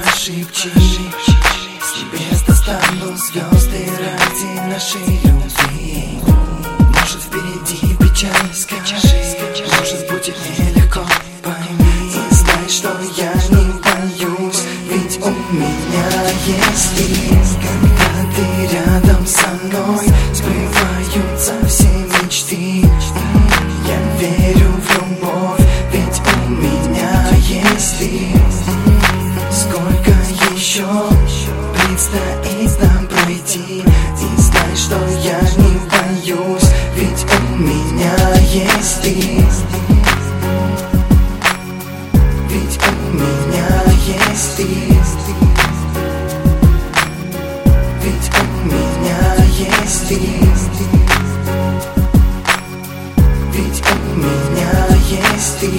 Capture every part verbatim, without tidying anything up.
пошибче. С небес достану звезды ради нашей любви. Может, впереди печаль, скажи, может, будет нелегко, пойми. И знай, что я не боюсь, ведь у меня есть ты. Когда ты рядом со мной, сбываются все мечты. Я верю в любовь, ведь у меня есть ты. Сколько еще предстоит нам пройти, и знай, что я не боюсь, ведь у меня есть ты. Ведь у меня есть ты. Ведь у меня есть ты. Ведь у меня есть ты.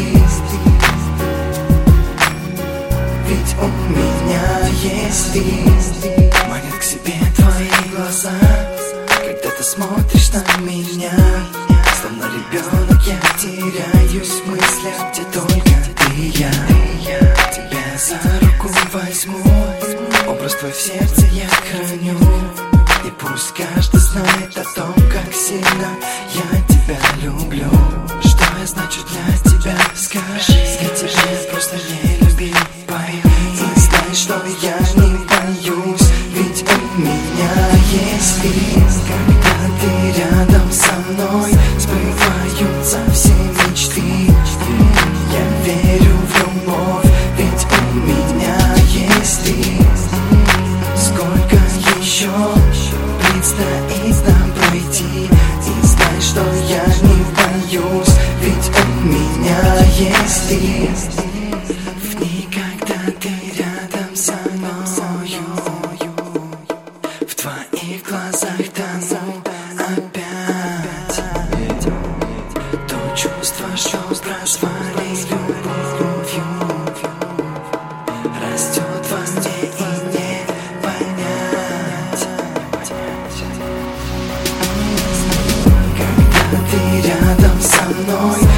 Ведь у меня есть ты. Манят к себе твои глаза, когда ты смотришь на меня. Словно ребенок я теряюсь в мыслях, где только ты и я. Тебя за руку возьму, образ твой в сердце я храню. И пусть каждый знает о том, как сильно я тебя люблю. Что я значу для тебя, скажи. Я тебя просто не любил, пойми. И знай, что я не боюсь, ведь у меня есть ты. Когда ты рядом со мной, сбываются все мечты. Я верю в любовь, ведь у меня есть ты. Сколько еще предстоит нам пройти, и знай, что я не боюсь, ведь у меня есть ты. В дни, когда ты рядом со мною, в твоих глазах тону опять. То чувство, что прозвали любовью, растет во мне и не понять. Когда ты рядом со мной,